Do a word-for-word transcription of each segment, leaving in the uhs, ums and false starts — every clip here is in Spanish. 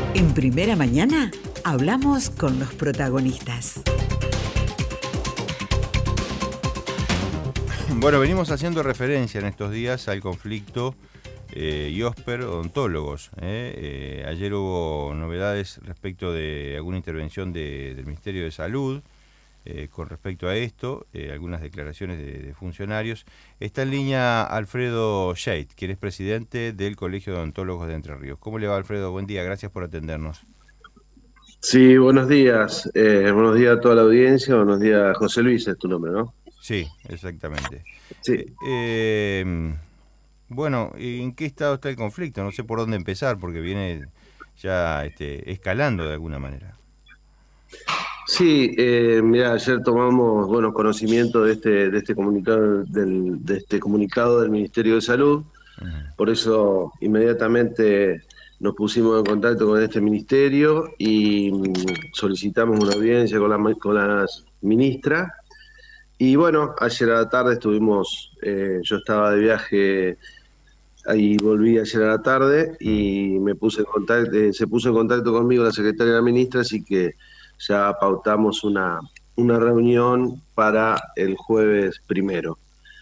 En Primera Mañana hablamos con los protagonistas. Bueno, venimos haciendo referencia en estos días al conflicto eh, IOSPER-odontólogos. Eh. Eh, ayer hubo novedades respecto de alguna intervención de, del Ministerio de Salud eh, con respecto a esto, eh, algunas declaraciones de, de funcionarios. Está en línea Alfredo Scheit, quien es presidente del Colegio de Odontólogos de Entre Ríos. ¿Cómo le va, Alfredo? Buen día, gracias por atendernos. Sí, buenos días. Eh, buenos días a toda la audiencia. Buenos días, José Luis, es tu nombre, ¿no? Sí, exactamente. Sí. Eh, eh, bueno, ¿en qué estado está el conflicto? No sé por dónde empezar, porque viene ya este, escalando de alguna manera. Sí, eh, mira, ayer tomamos, bueno, conocimiento de este, de este comunicado del, de este comunicado del Ministerio de Salud. Uh-huh. Por eso inmediatamente nos pusimos en contacto con este ministerio y mm, solicitamos una audiencia con la, con la ministra. Y bueno, ayer a la tarde estuvimos, eh, yo estaba de viaje. Ahí volví ayer a la tarde y me puse en contacto, eh, se puso en contacto conmigo la secretaria de la ministra, así que ya pautamos una, una reunión para el jueves primero.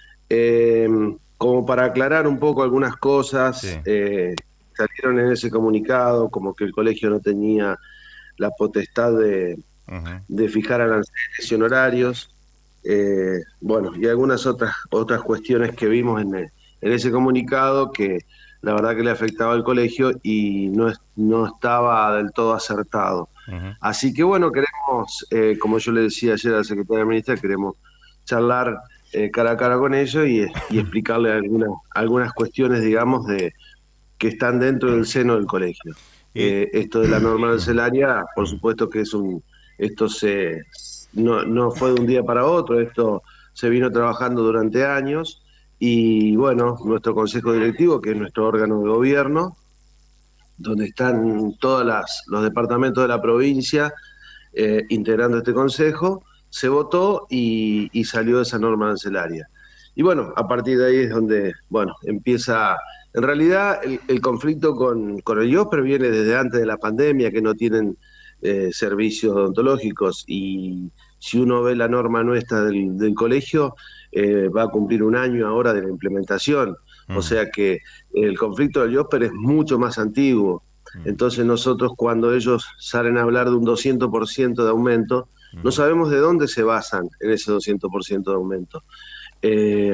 Eh, como para aclarar un poco algunas cosas, Sí. eh, salieron en ese comunicado como que el colegio no tenía la potestad de, Uh-huh. de fijar aranceles y honorarios, eh, bueno, y algunas otras, otras cuestiones que vimos en el en ese comunicado que la verdad que le afectaba al colegio y no, es, no estaba del todo acertado. Uh-huh. Así que bueno, queremos, eh, como yo le decía ayer a la secretaria de Ministra, queremos charlar eh, cara a cara con ellos y, y explicarle algunas, algunas cuestiones, digamos, de que están dentro del seno del colegio. Eh, esto de la norma arancelaria, por supuesto que es un, esto se, no, no fue de un día para otro, esto se vino trabajando durante años. Y bueno, nuestro consejo directivo, que es nuestro órgano de gobierno, donde están todos los departamentos de la provincia eh, integrando este consejo, se votó y, y salió esa norma arancelaria. Y bueno, a partir de ahí es donde, bueno, empieza, en realidad el, el conflicto con, con el IOSPER viene desde antes de la pandemia, que no tienen eh, servicios odontológicos, y si uno ve la norma nuestra del, del colegio, eh, va a cumplir un año ahora de la implementación, uh-huh. O sea que el conflicto del IOSPER es mucho más antiguo. Uh-huh. Entonces nosotros cuando ellos salen a hablar de un doscientos por ciento de aumento, uh-huh. No sabemos de dónde se basan en ese doscientos por ciento de aumento. Eh,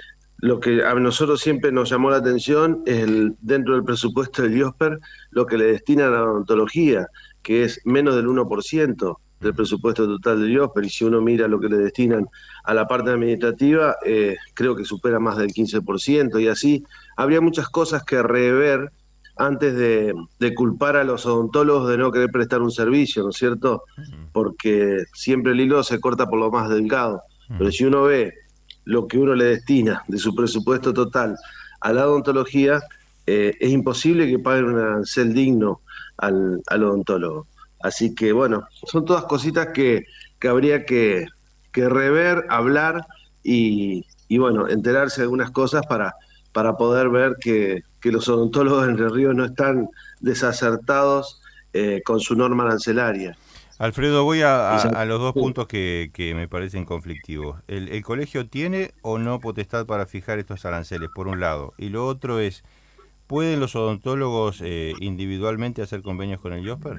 lo que a nosotros siempre nos llamó la atención es el, dentro del presupuesto del IOSPER, lo que le destinan a la odontología, que es menos del uno por ciento del presupuesto total del IOSPER, y si uno mira lo que le destinan a la parte administrativa, eh, creo que supera más del quince por ciento, y así habría muchas cosas que rever antes de, de culpar a los odontólogos de no querer prestar un servicio, ¿no es cierto? Porque siempre el hilo se corta por lo más delgado, pero si uno ve lo que uno le destina de su presupuesto total a la odontología, eh, es imposible que paguen un arancel digno al, al odontólogo. Así que bueno, son todas cositas que, que habría que, que rever, hablar y, y bueno, enterarse de algunas cosas para, para poder ver que, que los odontólogos de Entre Ríos no están desacertados eh, con su norma arancelaria. Alfredo, voy a, a, a los dos puntos que, que me parecen conflictivos. El, ¿El colegio tiene o no potestad para fijar estos aranceles, por un lado? Y lo otro es, ¿pueden los odontólogos eh, individualmente hacer convenios con el IOSPER?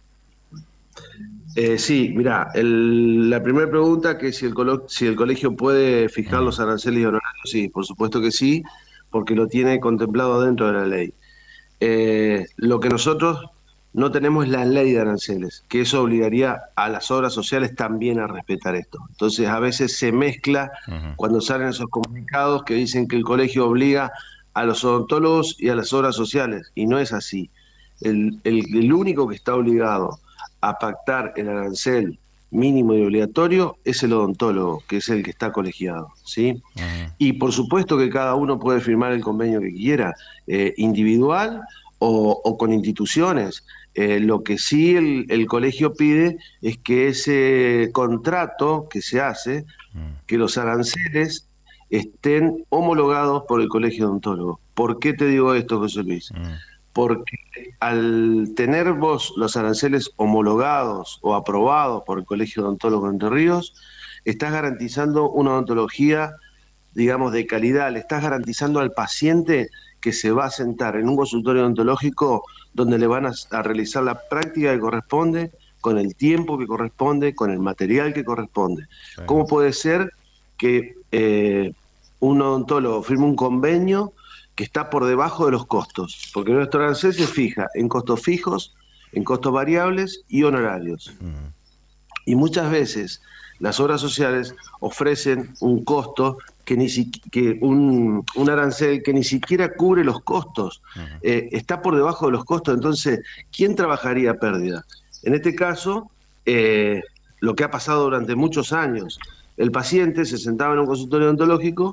Eh, sí, mira, la primera pregunta, que si el, si el colegio puede fijar uh-huh. los aranceles y honorarios, sí, por supuesto que sí, porque lo tiene contemplado dentro de la ley. Eh, lo que nosotros no tenemos es la ley de aranceles, que eso obligaría a las obras sociales también a respetar esto. Entonces a veces se mezcla uh-huh. cuando salen esos comunicados que dicen que el colegio obliga a los odontólogos y a las obras sociales, y no es así. El, el, el único que está obligado a pactar el arancel mínimo y obligatorio es el odontólogo, que es el que está colegiado, ¿sí? Uh-huh. Y por supuesto que cada uno puede firmar el convenio que quiera, eh, individual o, o con instituciones. Eh, lo que sí el, el colegio pide es que ese contrato que se hace, uh-huh. que los aranceles estén homologados por el colegio odontólogo. ¿Por qué te digo esto, José Luis? Uh-huh. porque al tener vos los aranceles homologados o aprobados por el Colegio de Odontólogos de Entre Ríos, estás garantizando una odontología, digamos, de calidad, le estás garantizando al paciente que se va a sentar en un consultorio odontológico donde le van a, a realizar la práctica que corresponde, con el tiempo que corresponde, con el material que corresponde. Sí. ¿Cómo puede ser que eh, un odontólogo firme un convenio que está por debajo de los costos? Porque nuestro arancel se fija en costos fijos, en costos variables y honorarios. Uh-huh. Y muchas veces las obras sociales ofrecen un costo que ni si, que un, un arancel que ni siquiera cubre los costos, uh-huh. eh, está por debajo de los costos. Entonces, ¿quién trabajaría a pérdida? En este caso, eh, lo que ha pasado durante muchos años, el paciente se sentaba en un consultorio odontológico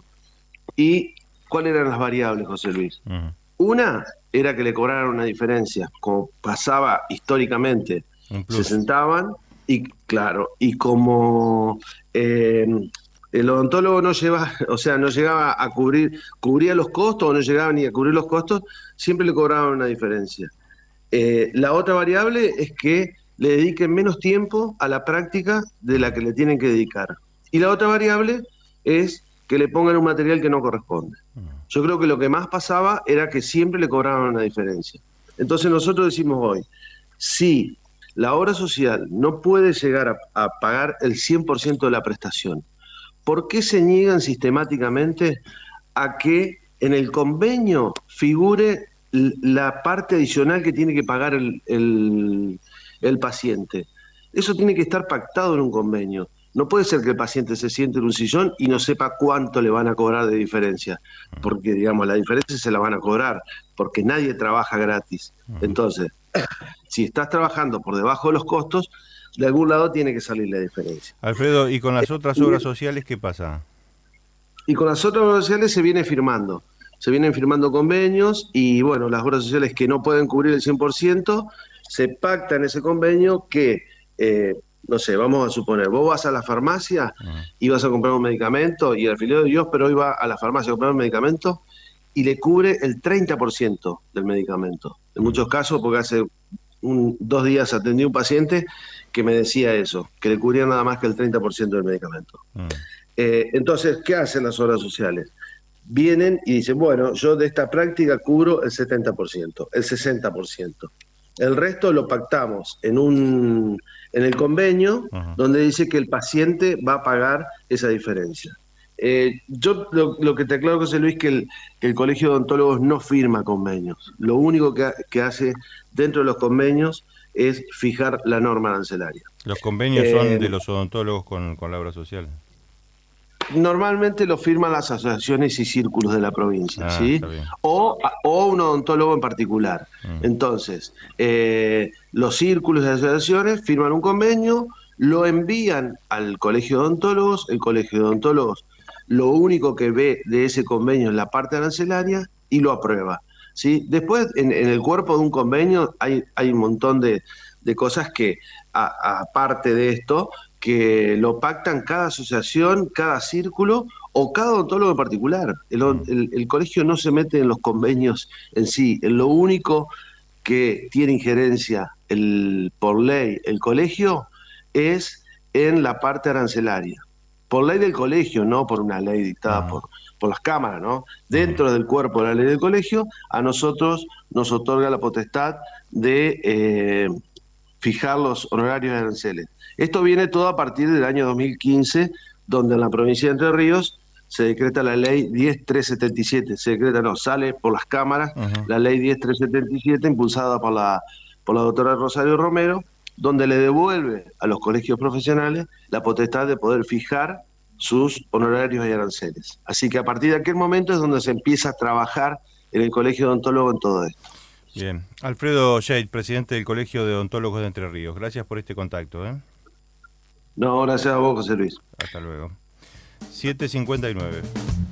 y ¿cuáles eran las variables, José Luis? Uh-huh. Una era que le cobraran una diferencia, como pasaba históricamente. Se sentaban y, claro, y como eh, el odontólogo no lleva, o sea, no llegaba a cubrir, cubría los costos o no llegaba ni a cubrir los costos, siempre le cobraban una diferencia. Eh, la otra variable es que le dediquen menos tiempo a la práctica de la que le tienen que dedicar. Y la otra variable es que le pongan un material que no corresponde. Yo creo que lo que más pasaba era que siempre le cobraban una diferencia. Entonces nosotros decimos hoy, si la obra social no puede llegar a, a pagar el cien por ciento de la prestación, ¿por qué se niegan sistemáticamente a que en el convenio figure la parte adicional que tiene que pagar el, el, el paciente? Eso tiene que estar pactado en un convenio. No puede ser que el paciente se siente en un sillón y no sepa cuánto le van a cobrar de diferencia, porque, digamos, la diferencia se la van a cobrar, porque nadie trabaja gratis. Entonces, si estás trabajando por debajo de los costos, de algún lado tiene que salir la diferencia. Alfredo, ¿y con las otras obras sociales qué pasa? Y con las otras obras sociales se viene firmando. Se vienen firmando convenios y, bueno, las obras sociales que no pueden cubrir el cien por ciento, se pacta en ese convenio que... Eh, no sé, vamos a suponer, vos vas a la farmacia uh-huh. y vas a comprar un medicamento y el afiliado de Dios, pero hoy va a la farmacia a comprar un medicamento y le cubre el treinta por ciento del medicamento. En uh-huh. muchos casos, porque hace un, dos días atendí a un paciente que me decía eso, que le cubría nada más que el treinta por ciento del medicamento. Uh-huh. Eh, entonces, ¿qué hacen las obras sociales? Vienen y dicen, bueno, yo de esta práctica cubro el setenta por ciento, el sesenta por ciento. El resto lo pactamos en un en el convenio, uh-huh. donde dice que el paciente va a pagar esa diferencia. Eh, yo lo, lo que te aclaro, José Luis, que el, que el Colegio de Odontólogos no firma convenios. Lo único que, que hace dentro de los convenios es fijar la norma arancelaria. ¿Los convenios eh, son de los odontólogos con, con la obra social? Normalmente lo firman las asociaciones y círculos de la provincia, ah, ¿sí? O, o un odontólogo en particular. Mm. Entonces, eh, los círculos y asociaciones firman un convenio, lo envían al Colegio de Odontólogos, el Colegio de Odontólogos lo único que ve de ese convenio es la parte arancelaria y lo aprueba, ¿sí? Después, en, en el cuerpo de un convenio hay, hay un montón de, de cosas que, aparte de esto, que lo pactan cada asociación, cada círculo o cada odontólogo en particular. El, el, el colegio no se mete en los convenios en sí. Lo único que tiene injerencia el, por ley el colegio es en la parte arancelaria. Por ley del colegio, no por una ley dictada uh-huh. por, por las cámaras, ¿no? Dentro uh-huh. del cuerpo de la ley del colegio, a nosotros nos otorga la potestad de eh, fijar los honorarios de aranceles. Esto viene todo a partir del año dos mil quince, donde en la provincia de Entre Ríos se decreta la ley diez mil trescientos setenta y siete, se decreta, no, sale por las cámaras, uh-huh. la ley diez mil trescientos setenta y siete, impulsada por la, por la doctora Rosario Romero, donde le devuelve a los colegios profesionales la potestad de poder fijar sus honorarios y aranceles. Así que a partir de aquel momento es donde se empieza a trabajar en el Colegio de Odontólogos en todo esto. Bien. Alfredo Shade, presidente del Colegio de Odontólogos de Entre Ríos. Gracias por este contacto, ¿eh? No, gracias a vos, José Luis. Hasta luego. siete cincuenta y nueve.